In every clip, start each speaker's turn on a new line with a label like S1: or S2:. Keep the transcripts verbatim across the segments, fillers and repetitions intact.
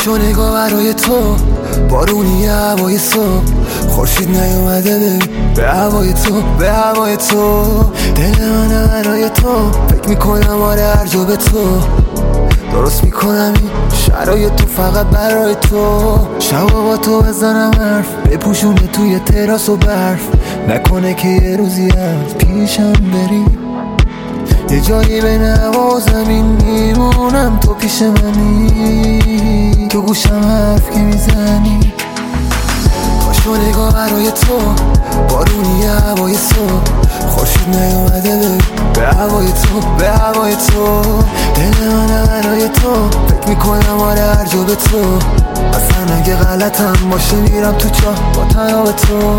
S1: پاشو نگاه برای تو، بارونی هوای صبح، خورشید نیومده ببین به هوای تو، به هوای تو. دل من برای تو، فکر میکنم آره هر جا به تو، درست میکنم این شرایط تو فقط برای تو. شبا با تو بزنم حرف، بپوشونه توی تراس و برف، نکنه که یه روزی از پیشم بری، یه جایی بین هوا و زمین میمونم، تو پیش منی، تو گوشم حرف که میزنی. پاشو نگاه برای تو، بارونی هوای صبح، خورشید نیومده ببین به هوای تو، به هوای تو. دل من برای تو، فکر میکنم آره هر جا به تو، اصلا اگه غلطم باشه میرم تو چاه با تنها به تو.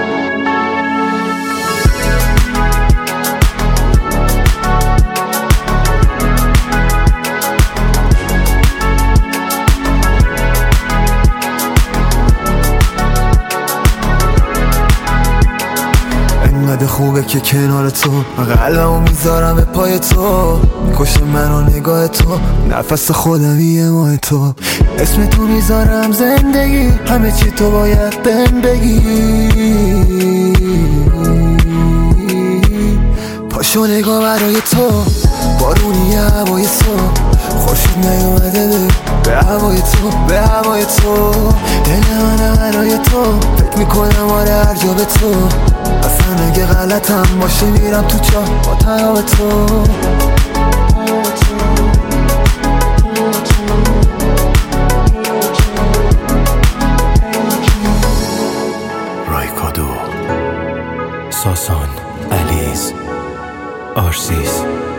S1: انقدر خوبه که کنار تو، قلبمو میذارم به پای تو، میکشه منو نگاه تو، نفس خودم یه ماه تو، اسم تو میذارم زندگی، همه چی تو باید بهم بگی. پاشو نگاه برای تو، بارونی هوای صبح، خورشید نیومده ببین به هوای تو، به هوای تو. دل من برای تو، فکر میکنم آره هر جا به تو، اصلا اگه غلطم باشه میرم تو چاه با تنها به تو.
S2: رایکادو، ساسان، علیز، آرسیز.